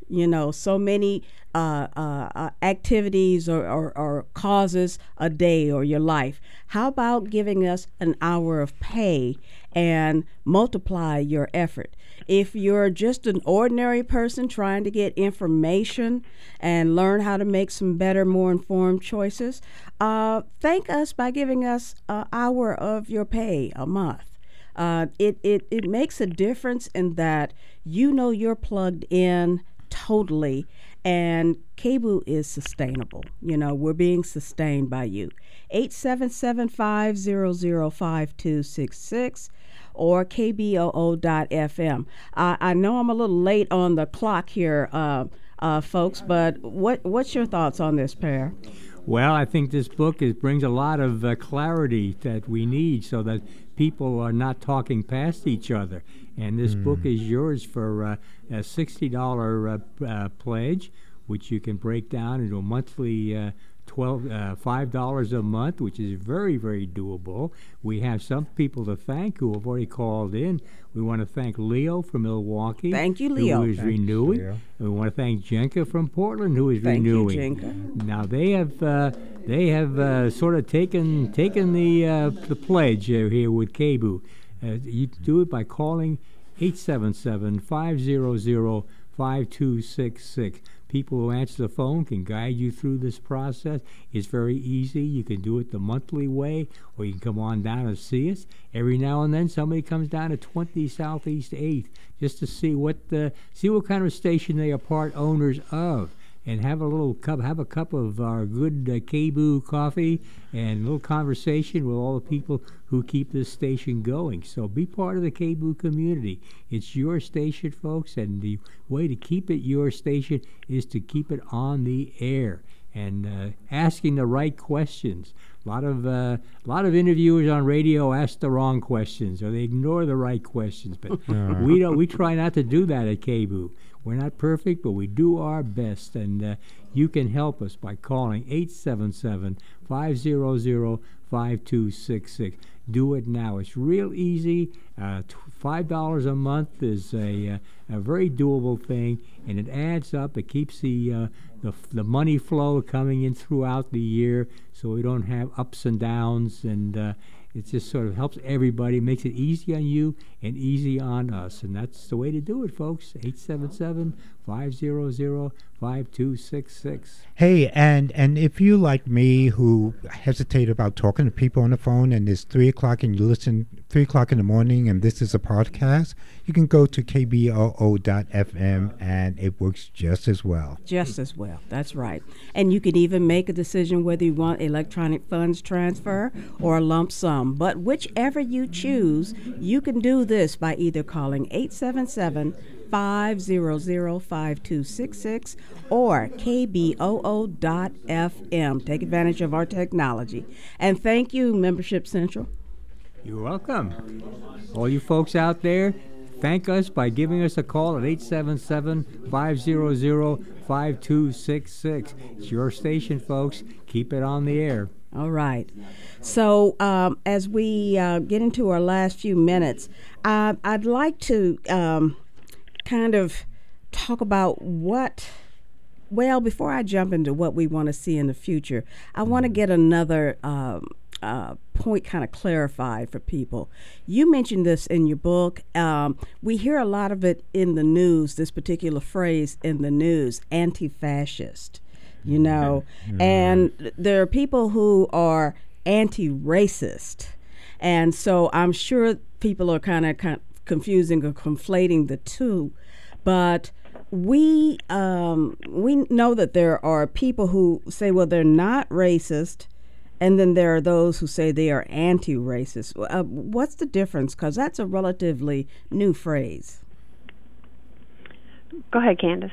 You know, so many uh, uh, uh, activities or, or, or causes a day or your life. How about giving us an hour of pay and multiply your effort? If you're just an ordinary person trying to get information and learn how to make some better, more informed choices, uh, thank us by giving us an hour of your pay a month. Uh, it, it, it makes a difference in that you know you're plugged in totally, and K B O O is sustainable. You know, we're being sustained by you. eight seven seven, five zero zero, five two six six or K B O O dot F M. I, I know I'm a little late on the clock here, uh, uh, folks, but what what's your thoughts on this, Per? Well, I think this book is, brings a lot of uh, clarity that we need so that people are not talking past each other. And this mm. book is yours for uh, a sixty dollars uh, uh, pledge, which you can break down into a monthly uh, twelve, uh, five dollars a month, which is very, very doable. We have some people to thank who have already called in. We want to thank Leo from Milwaukee. Thank you, Leo. Who is Thanks, renewing. Leo. And we want to thank Jenka from Portland, who is thank renewing. You, Jenka. Now they have uh, they have uh, sort of taken taken the uh, the pledge uh, here with K B O O. Uh, you do it by calling eight seven seven, five zero zero, five two six six. People who answer the phone can guide you through this process. It's very easy. You can do it the monthly way, or you can come on down and see us. Every now and then, somebody comes down to twenty Southeast eighth just to see what the see what kind of station they are part owners of, and have a little cup, have a cup of our good uh, K B O O coffee, and a little conversation with all the people who keep this station going. So be part of the K B O O community. It's your station, folks, and the way to keep it your station is to keep it on the air and uh, asking the right questions. A lot of uh, lot of interviewers on radio ask the wrong questions, or they ignore the right questions. But we don't. We try not to do that at K B O O. We're not perfect, but we do our best, and uh, you can help us by calling eight seven seven, five zero zero, five two six six. Do it now. It's real easy. Uh, t- five dollars a month is a, uh, a very doable thing, and it adds up. It keeps the, uh, the the money flow coming in throughout the year, so we don't have ups and downs, and uh, it just sort of helps everybody, makes it easy on you and easy on us, and that's the way to do it, folks. eight seven seven, five zero zero, five two six six. Hey, and, and if you, like me, who hesitate about talking to people on the phone, and it's three o'clock and you listen three o'clock in the morning and this is a podcast, you can go to K B O O dot F M and it works just as well. Just as well, that's right. And you can even make a decision whether you want electronic funds transfer or a lump sum. But whichever you choose, you can do this by either calling eight seven seven, five zero zero, five two six six or K B O O dot F M. Take advantage of our technology. And thank you, Membership Central. You're welcome. All you folks out there, thank us by giving us a call at eight seven seven, five zero zero, five two six six. It's your station, folks. Keep it on the air. All right. So um, as we uh, get into our last few minutes, uh, I'd like to um, kind of talk about what, well, before I jump into what we want to see in the future, I want to get another um, uh, point kind of clarified for people. You mentioned this in your book. Um, we hear a lot of it in the news, this particular phrase in the news, anti-fascist. You know, mm-hmm. and there are people who are anti-racist. And so I'm sure people are kind of kind of confusing or conflating the two. But we um, we know that there are people who say, well, they're not racist, and then there are those who say they are anti-racist. Uh, what's the difference? Because that's a relatively new phrase. Go ahead, Candace.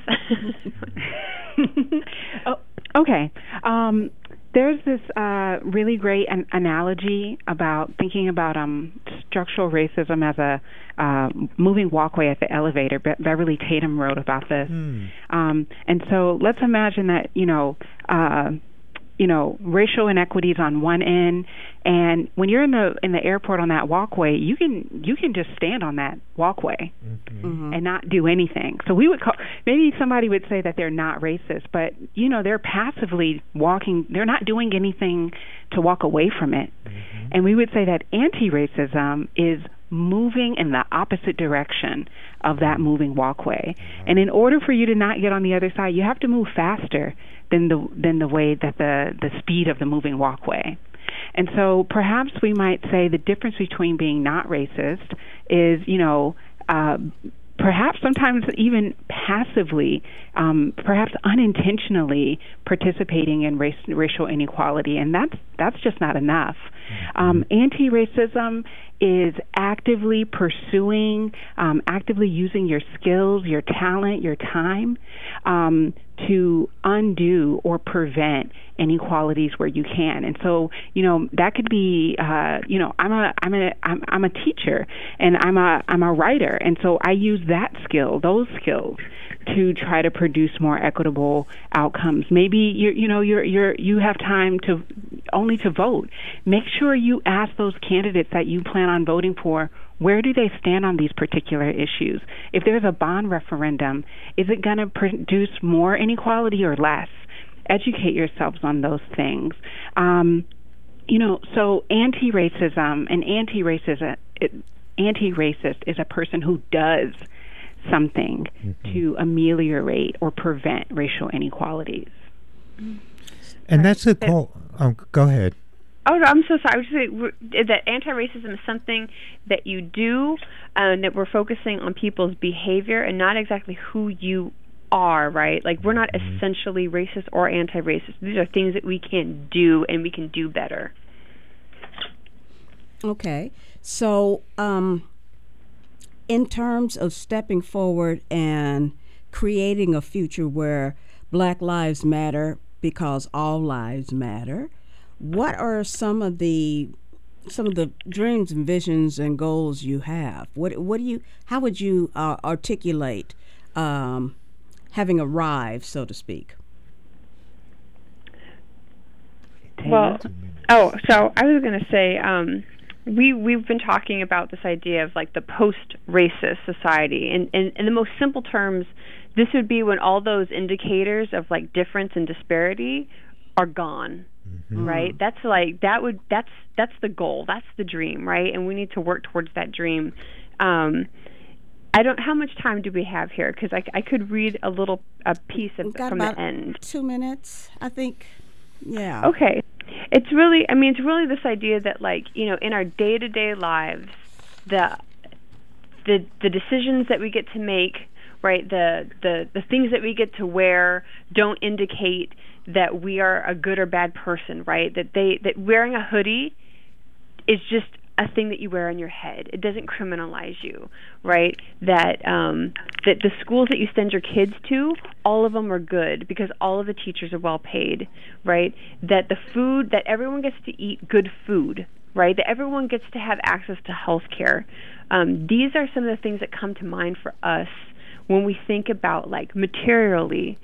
oh, okay. Um, there's this uh, really great an- analogy about thinking about um, structural racism as a uh, moving walkway at the elevator. Be- Beverly Tatum wrote about this. Mm. Um, and so let's imagine that, you know, uh, you know, racial inequities on one end, and when you're in the in the airport on that walkway, you can you can just stand on that walkway Mm-hmm. Mhm. and not do anything. So we would call, maybe somebody would say that they're not racist, but you know, they're passively walking. They're not doing anything to walk away from it. Mm-hmm. And we would say that anti-racism is moving in the opposite direction of that moving walkway. And in order for you to not get on the other side, you have to move faster than the than the way that the the speed of the moving walkway. And so perhaps we might say the difference between being not racist is, you know, uh, perhaps sometimes even passively, um, perhaps unintentionally participating in race, racial inequality, and that's that's just not enough. Um, anti-racism is actively pursuing, um, actively using your skills, your talent, your time um, to undo or prevent inequalities where you can. And so, you know, that could be, uh, you know, I'm a, I'm a, I'm, I'm a teacher, and I'm a, I'm a writer, and so I use that skill, those skills, to try to produce more equitable outcomes. Maybe you, you know, you're, you're, you have time to only to vote. Make sure you ask those candidates that you plan on voting for, where do they stand on these particular issues? If there's a bond referendum, is it going to produce more inequality or less? Educate yourselves on those things. Um, you know, so anti-racism, and anti-racism, it, anti-racist is a person who does something Mm-hmm. to ameliorate or prevent racial inequalities. And that's a call. Um, go ahead. Oh, no, I'm so sorry. I was just saying we're- that anti-racism is something that you do, and that we're focusing on people's behavior and not exactly who you are, right? Like, we're not Mhm. essentially racist or anti-racist. These are things that we can do, and we can do better. Okay. So, um, in terms of stepping forward and creating a future where Black Lives Matter because all lives matter, what are some of the some of the dreams and visions and goals you have? What what do you how would you uh, articulate um, having arrived, so to speak? Well, oh, so I was going to say, um, we we've been talking about this idea of like the post-racist society, and in, in the most simple terms, this would be when all those indicators of like difference and disparity are gone, Mm-hmm. right? That's like that would that's that's the goal, that's the dream, right? And we need to work towards that dream. Um, I don't. How much time do we have here? Because I, I could read a little a piece of, We've got from about the end. Two minutes, I think. Yeah. Okay. It's really, I mean, it's really this idea that, like, you know, in our day-to-day lives, the the the decisions that we get to make, right, the, the, the things that we get to wear don't indicate that we are a good or bad person, right? That they that wearing a hoodie is just a thing that you wear on your head. It doesn't criminalize you, right? That um, that the schools that you send your kids to, all of them are good because all of the teachers are well paid, right? That the food, that everyone gets to eat good food, right? That everyone gets to have access to health care. Um, these are some of the things that come to mind for us when we think about, like, materially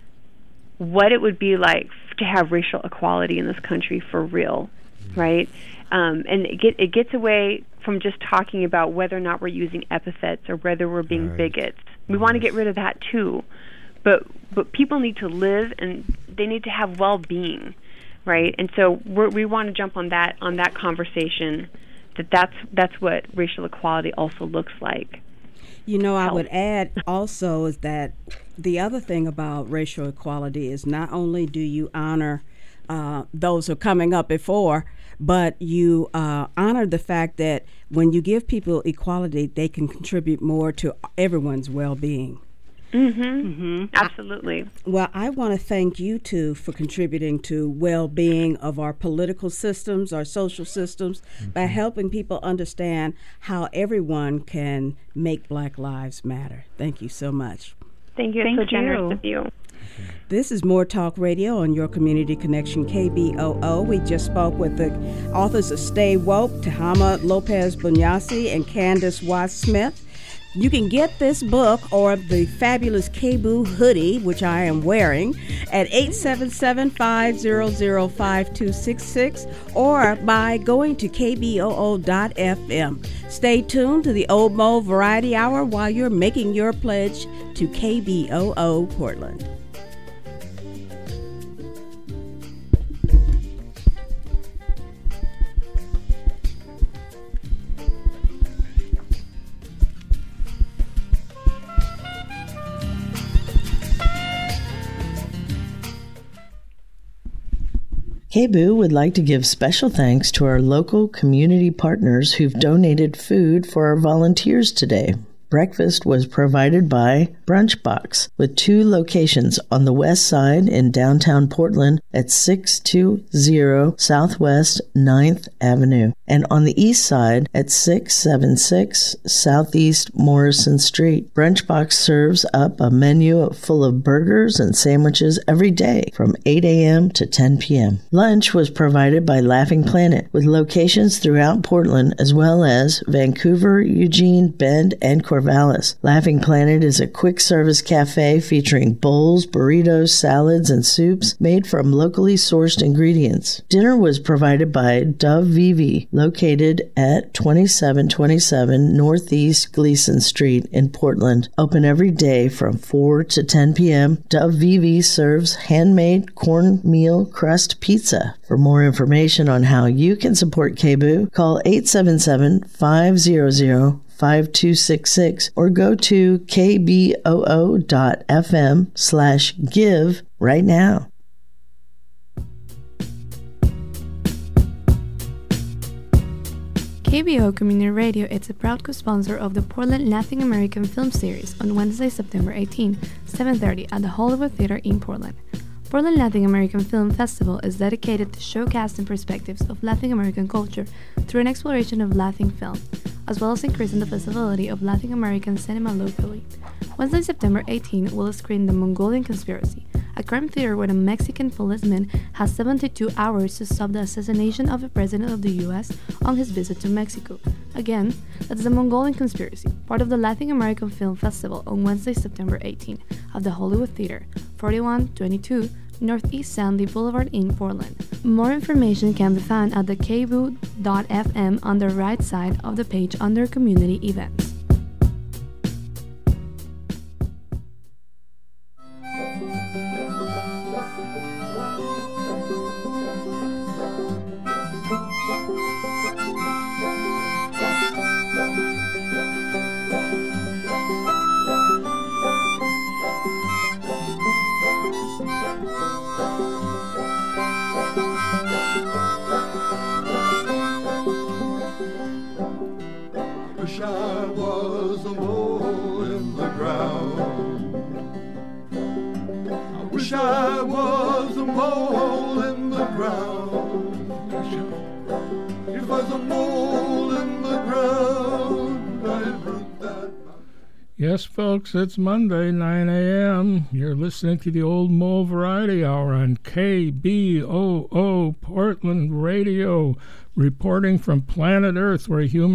what it would be like to have racial equality in this country for real, right? Um, and it, get, it gets away from just talking about whether or not we're using epithets or whether we're being Right. bigots. We want to get rid of that too, but but people need to live and they need to have well-being, right? And so we're, we want to jump on that on that conversation. That that's that's what racial equality also looks like. You know, I Health. would add also is that the other thing about racial equality is not only do you honor uh, those who are coming up before, but you uh, honor the fact that when you give people equality, they can contribute more to everyone's well-being. Mm-hmm. Mm-hmm. Absolutely. Well, I want to thank you two for contributing to well-being of our political systems, our social systems, mm-hmm. by helping people understand how everyone can make Black Lives Matter. Thank you so much. Thank you. Thank It's so generous you. of you. This is More Talk Radio on your Community Connection K B O O. We just spoke with the authors of Stay Woke, Tehama Lopez Bunyasi and Candace Watts Smith. You can get this book or the fabulous K B O hoodie, which I am wearing, at eight seven seven, five zero zero, five two six six or by going to K B O O dot F M. Stay tuned to the Old Mo Variety Hour while you're making your pledge to K B O O Portland. K B O O would like to give special thanks to our local community partners who've donated food for our volunteers today. Breakfast was provided by Brunchbox, with two locations on the west side in downtown Portland at six two zero Southwest ninth Avenue, and on the east side at six seven six Southeast Morrison Street. Brunchbox serves up a menu full of burgers and sandwiches every day from eight a.m. to ten p.m. Lunch was provided by Laughing Planet, with locations throughout Portland as well as Vancouver, Eugene, Bend, and Corvallis. Laughing Planet is a quick-service cafe featuring bowls, burritos, salads, and soups made from locally sourced ingredients. Dinner was provided by Dove Vivi, located at twenty-seven twenty-seven Northeast Gleason Street in Portland. Open every day from four to ten p.m. Dove Vivi serves handmade cornmeal crust pizza. For more information on how you can support K B O O, call eight seven seven, five zero zero, five two six six or go to kboo dot f m slash give right now. K B O O Community Radio is a proud co-sponsor of the Portland Latin American Film Series on Wednesday, September eighteenth, seven thirty at the Hollywood Theater in Portland. Portland Latin American Film Festival is dedicated to showcasing perspectives of Latin American culture through an exploration of Latin film, as well as increasing the visibility of Latin American cinema locally. Wednesday, September eighteenth will screen The Mongolian Conspiracy, a crime thriller where a Mexican policeman has seventy-two hours to stop the assassination of a president of the U S on his visit to Mexico. Again, that's The Mongolian Conspiracy, part of the Latin American Film Festival on Wednesday, September eighteenth at the Hollywood Theater, forty-one twenty-two Northeast Sandy Boulevard in Portland. More information can be found at the kboo dot f m on the right side of the page under Community Events. Wish I was a mole in the ground. I wish I was a mole in the ground. If I was a mole in the ground, I'd root that. Yes, folks, it's Monday, nine a.m. You're listening to the Old Mo Variety Hour on K B O O Portland Radio, reporting from planet Earth, where humans